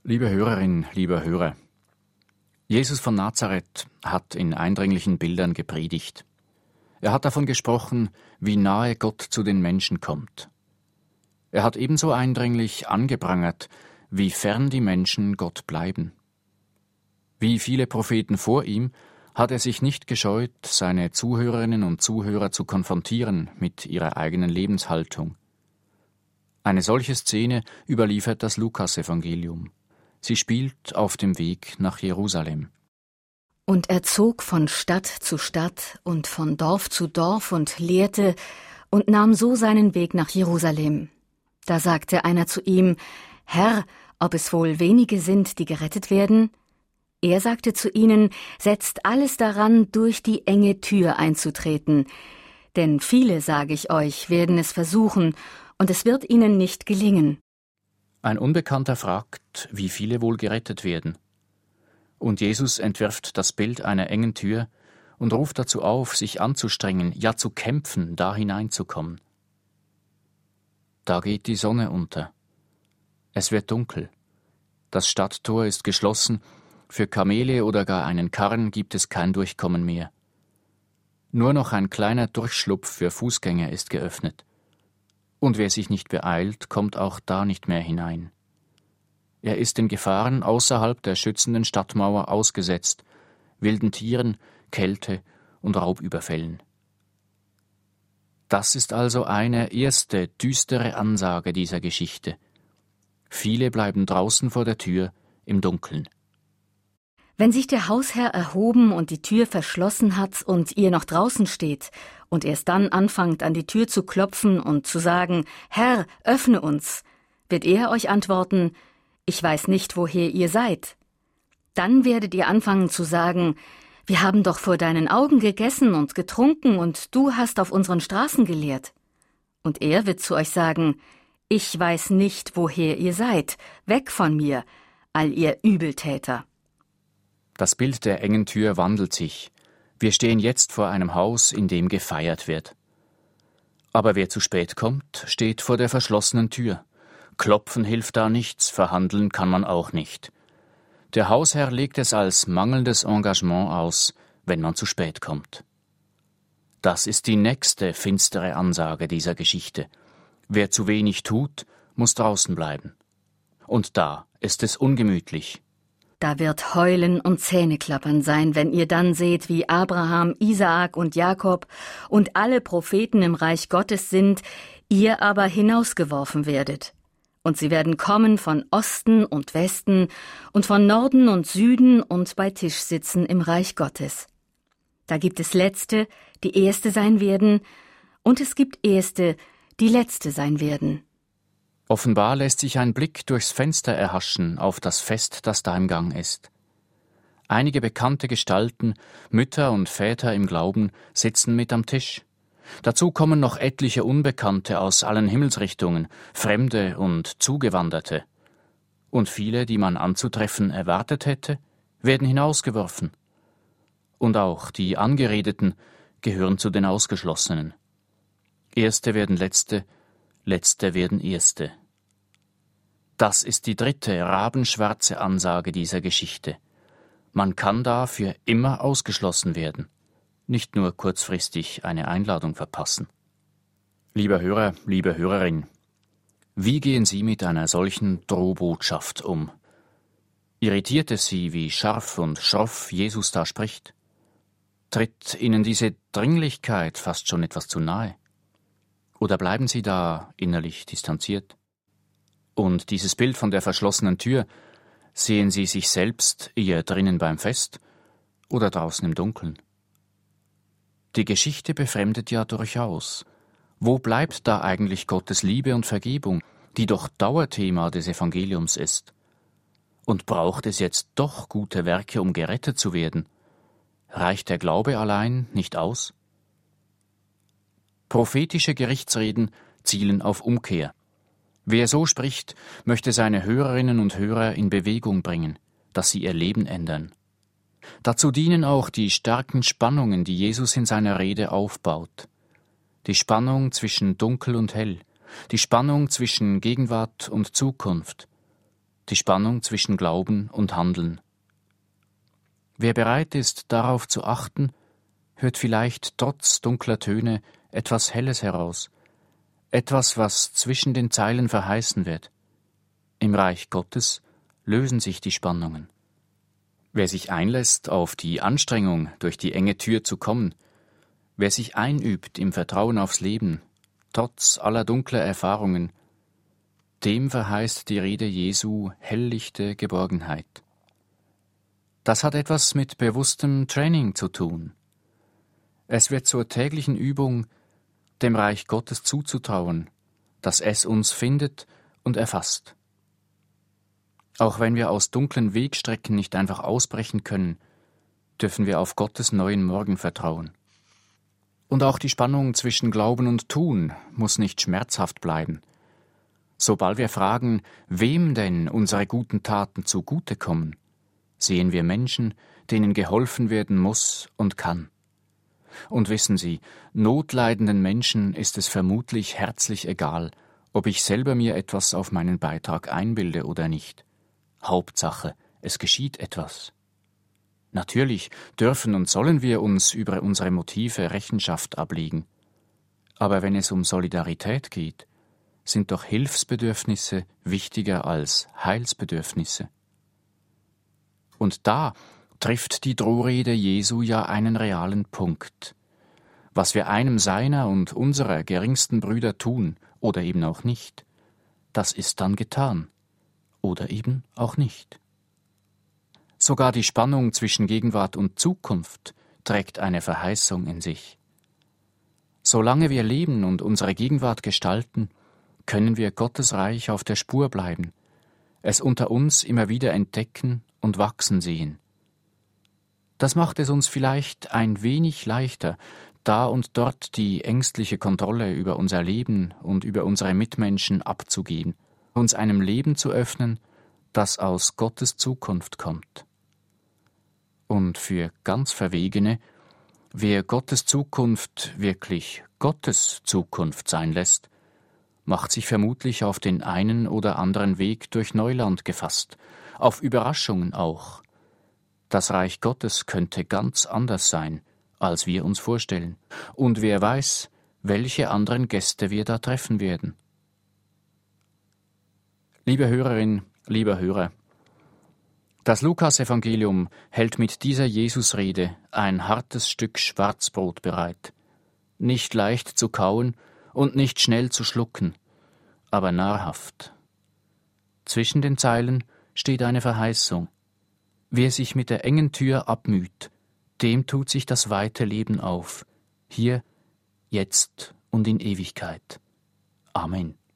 Liebe Hörerin, lieber Hörer, Jesus von Nazareth hat in eindringlichen Bildern gepredigt. Er hat davon gesprochen, wie nahe Gott zu den Menschen kommt. Er hat ebenso eindringlich angeprangert, wie fern die Menschen Gott bleiben. Wie viele Propheten vor ihm hat er sich nicht gescheut, seine Zuhörerinnen und Zuhörer zu konfrontieren mit ihrer eigenen Lebenshaltung. Eine solche Szene überliefert das Lukasevangelium. Sie spielt auf dem Weg nach Jerusalem. Und er zog von Stadt zu Stadt und von Dorf zu Dorf und lehrte und nahm so seinen Weg nach Jerusalem. Da sagte einer zu ihm: Herr, ob es wohl wenige sind, die gerettet werden? Er sagte zu ihnen: Setzt alles daran, durch die enge Tür einzutreten. Denn viele, sage ich euch, werden es versuchen, und es wird ihnen nicht gelingen. Ein Unbekannter fragt, wie viele wohl gerettet werden. Und Jesus entwirft das Bild einer engen Tür und ruft dazu auf, sich anzustrengen, ja zu kämpfen, da hineinzukommen. Da geht die Sonne unter. Es wird dunkel. Das Stadttor ist geschlossen, für Kamele oder gar einen Karren gibt es kein Durchkommen mehr. Nur noch ein kleiner Durchschlupf für Fußgänger ist geöffnet. Und wer sich nicht beeilt, kommt auch da nicht mehr hinein. Er ist den Gefahren außerhalb der schützenden Stadtmauer ausgesetzt, wilden Tieren, Kälte und Raubüberfällen. Das ist also eine erste düstere Ansage dieser Geschichte. Viele bleiben draußen vor der Tür im Dunkeln. Wenn sich der Hausherr erhoben und die Tür verschlossen hat und ihr noch draußen steht und erst dann anfangt, an die Tür zu klopfen und zu sagen: Herr, öffne uns, wird er euch antworten: Ich weiß nicht, woher ihr seid. Dann werdet ihr anfangen zu sagen: Wir haben doch vor deinen Augen gegessen und getrunken und du hast auf unseren Straßen gelehrt. Und er wird zu euch sagen: Ich weiß nicht, woher ihr seid, weg von mir, all ihr Übeltäter. Das Bild der engen Tür wandelt sich. Wir stehen jetzt vor einem Haus, in dem gefeiert wird. Aber wer zu spät kommt, steht vor der verschlossenen Tür. Klopfen hilft da nichts, verhandeln kann man auch nicht. Der Hausherr legt es als mangelndes Engagement aus, wenn man zu spät kommt. Das ist die nächste finstere Ansage dieser Geschichte. Wer zu wenig tut, muss draußen bleiben. Und da ist es ungemütlich. Da wird Heulen und Zähneklappern sein, wenn ihr dann seht, wie Abraham, Isaak und Jakob und alle Propheten im Reich Gottes sind, ihr aber hinausgeworfen werdet. Und sie werden kommen von Osten und Westen und von Norden und Süden und bei Tisch sitzen im Reich Gottes. Da gibt es Letzte, die Erste sein werden, und es gibt Erste, die Letzte sein werden. Offenbar lässt sich ein Blick durchs Fenster erhaschen auf das Fest, das da im Gang ist. Einige bekannte Gestalten, Mütter und Väter im Glauben, sitzen mit am Tisch. Dazu kommen noch etliche Unbekannte aus allen Himmelsrichtungen, Fremde und Zugewanderte. Und viele, die man anzutreffen erwartet hätte, werden hinausgeworfen. Und auch die Angeredeten gehören zu den Ausgeschlossenen. Erste werden Letzte, Letzte werden Erste. Das ist die dritte rabenschwarze Ansage dieser Geschichte. Man kann da für immer ausgeschlossen werden, nicht nur kurzfristig eine Einladung verpassen. Lieber Hörer, liebe Hörerin, wie gehen Sie mit einer solchen Drohbotschaft um? Irritiert es Sie, wie scharf und schroff Jesus da spricht? Tritt Ihnen diese Dringlichkeit fast schon etwas zu nahe? Oder bleiben Sie da innerlich distanziert? Und dieses Bild von der verschlossenen Tür, sehen Sie sich selbst eher drinnen beim Fest oder draußen im Dunkeln? Die Geschichte befremdet ja durchaus. Wo bleibt da eigentlich Gottes Liebe und Vergebung, die doch Dauerthema des Evangeliums ist? Und braucht es jetzt doch gute Werke, um gerettet zu werden? Reicht der Glaube allein nicht aus? Prophetische Gerichtsreden zielen auf Umkehr. Wer so spricht, möchte seine Hörerinnen und Hörer in Bewegung bringen, dass sie ihr Leben ändern. Dazu dienen auch die starken Spannungen, die Jesus in seiner Rede aufbaut. Die Spannung zwischen Dunkel und Hell, die Spannung zwischen Gegenwart und Zukunft, die Spannung zwischen Glauben und Handeln. Wer bereit ist, darauf zu achten, hört vielleicht trotz dunkler Töne etwas Helles heraus, etwas, was zwischen den Zeilen verheißen wird. Im Reich Gottes lösen sich die Spannungen. Wer sich einlässt auf die Anstrengung, durch die enge Tür zu kommen, wer sich einübt im Vertrauen aufs Leben, trotz aller dunkler Erfahrungen, dem verheißt die Rede Jesu helllichte Geborgenheit. Das hat etwas mit bewusstem Training zu tun. Es wird zur täglichen Übung, dem Reich Gottes zuzutrauen, dass es uns findet und erfasst. Auch wenn wir aus dunklen Wegstrecken nicht einfach ausbrechen können, dürfen wir auf Gottes neuen Morgen vertrauen. Und auch die Spannung zwischen Glauben und Tun muss nicht schmerzhaft bleiben. Sobald wir fragen, wem denn unsere guten Taten zugutekommen, sehen wir Menschen, denen geholfen werden muss und kann. Und wissen Sie, notleidenden Menschen ist es vermutlich herzlich egal, ob ich selber mir etwas auf meinen Beitrag einbilde oder nicht. Hauptsache, es geschieht etwas. Natürlich dürfen und sollen wir uns über unsere Motive Rechenschaft ablegen. Aber wenn es um Solidarität geht, sind doch Hilfsbedürfnisse wichtiger als Heilsbedürfnisse. Und da trifft die Drohrede Jesu ja einen realen Punkt. Was wir einem seiner und unserer geringsten Brüder tun, oder eben auch nicht, das ist dann getan. Oder eben auch nicht. Sogar die Spannung zwischen Gegenwart und Zukunft trägt eine Verheißung in sich. Solange wir leben und unsere Gegenwart gestalten, können wir Gottes Reich auf der Spur bleiben, es unter uns immer wieder entdecken und wachsen sehen. Das macht es uns vielleicht ein wenig leichter, da und dort die ängstliche Kontrolle über unser Leben und über unsere Mitmenschen abzugeben, uns einem Leben zu öffnen, das aus Gottes Zukunft kommt. Und für ganz Verwegene, wer Gottes Zukunft wirklich Gottes Zukunft sein lässt, macht sich vermutlich auf den einen oder anderen Weg durch Neuland gefasst, auf Überraschungen auch. Das Reich Gottes könnte ganz anders sein, als wir uns vorstellen. Und wer weiß, welche anderen Gäste wir da treffen werden. Liebe Hörerin, lieber Hörer, das Lukas-Evangelium hält mit dieser Jesusrede ein hartes Stück Schwarzbrot bereit. Nicht leicht zu kauen und nicht schnell zu schlucken, aber nahrhaft. Zwischen den Zeilen steht eine Verheißung. Wer sich mit der engen Tür abmüht, dem tut sich das weite Leben auf, hier, jetzt und in Ewigkeit. Amen.